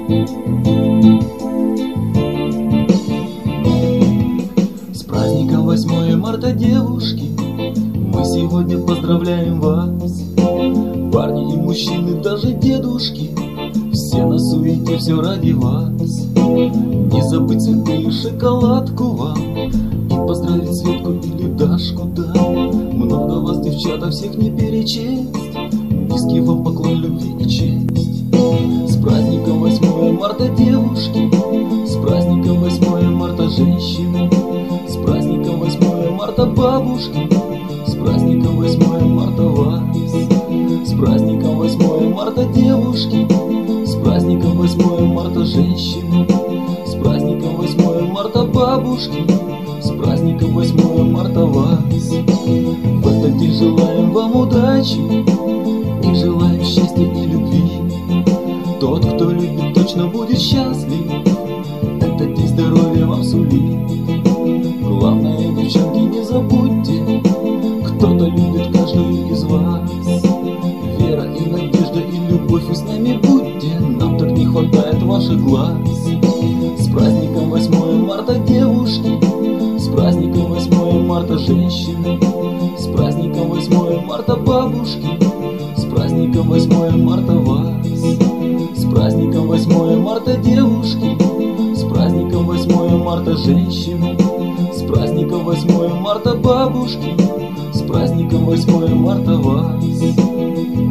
С праздником 8 марта, девушки, мы сегодня поздравляем вас. Парни и мужчины, даже дедушки, все на суете, все ради вас. Не забыть цветы и шоколадку вам, и поздравить Светку или Дашку, да. Много вас, девчата, всех не перечесть, низкий вам поклон любви и честь. С праздником 8 марта, девушки, с праздником 8 марта, женщины, с праздником 8 марта, бабушки, с праздником 8 марта вас. С праздником 8 марта, девушки, с праздником 8 марта, женщины, с праздником 8 марта, бабушки, с праздником 8 марта вас. В этот день желаем вам удачи и желаем счастья и любви. Тот, кто любит, точно будет счастлив, этот день здоровья вам сулит. Главное, девчонки, не забудьте, кто-то любит каждую из вас. Вера и надежда и любовь, вы с нами будьте, нам так не хватает ваших глаз. С праздником 8 марта, девушки, с праздником 8 марта, женщины, с праздником 8 марта, бабушки, с праздником 8 марта вас. С праздником 8 марта, девушки, с праздником 8 марта, женщины, с праздником 8 марта, бабушки, с праздником 8 марта вас.